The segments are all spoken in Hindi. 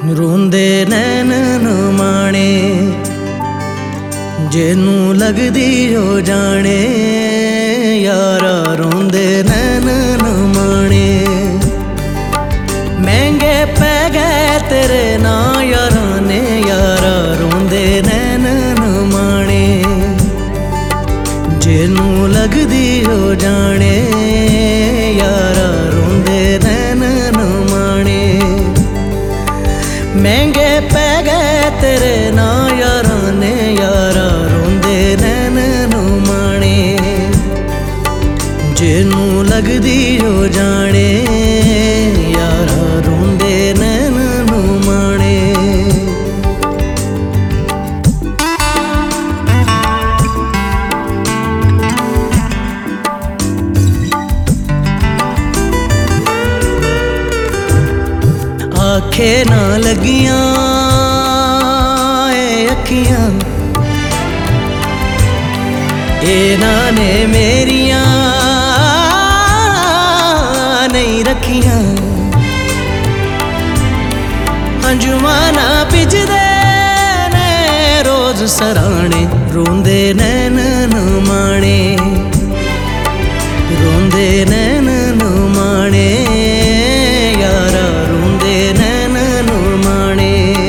रोंदे नैन न माणे जेनू लगदी हो जाने यारा रोंदे नैन न माणे। महंगे पै गए तेरे ना यारा ने यारा रोंदे नैन न माणे जेनू लगदी हो जाने यारा रोंदे नैन न माणे। महंगे पै गए तेरे ना यारा ने यारा रोंदे नैन न माणे जेनू लगदी हो जाने यारा रोंदे नैन न माणे। आखे ना लगियां अखियां इन्हां ने मेरियां नहीं रखियां। अंजुमाना भिजदे ने रोज सराणे रोंदे नैन न माणे रोंदे नैन न माणे यारा रोंदे नैन न माणे।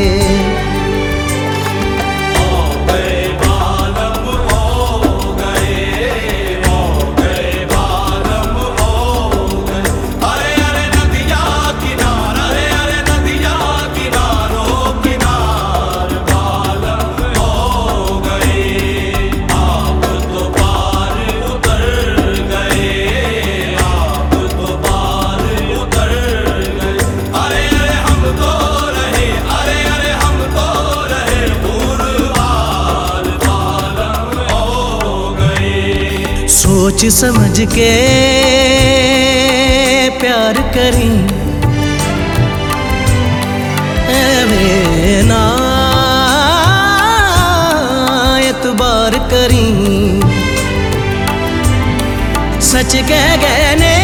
सोच समझ के प्यार करी एवें ना एतबार करी। सच कह गए ने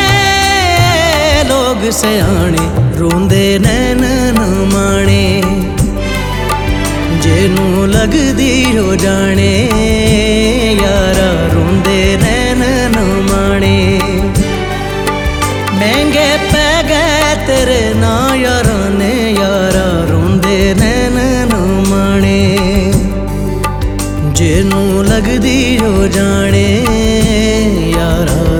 लोग सयाने रोंदे नैन न माणे जेनू लगदी हो जाने यारा रोंदे नैन न माणे। महंगे पै गए तेरे ना यारा ने यारा रोंदे नैन न माणे जेनू लगदी हो जाने यारा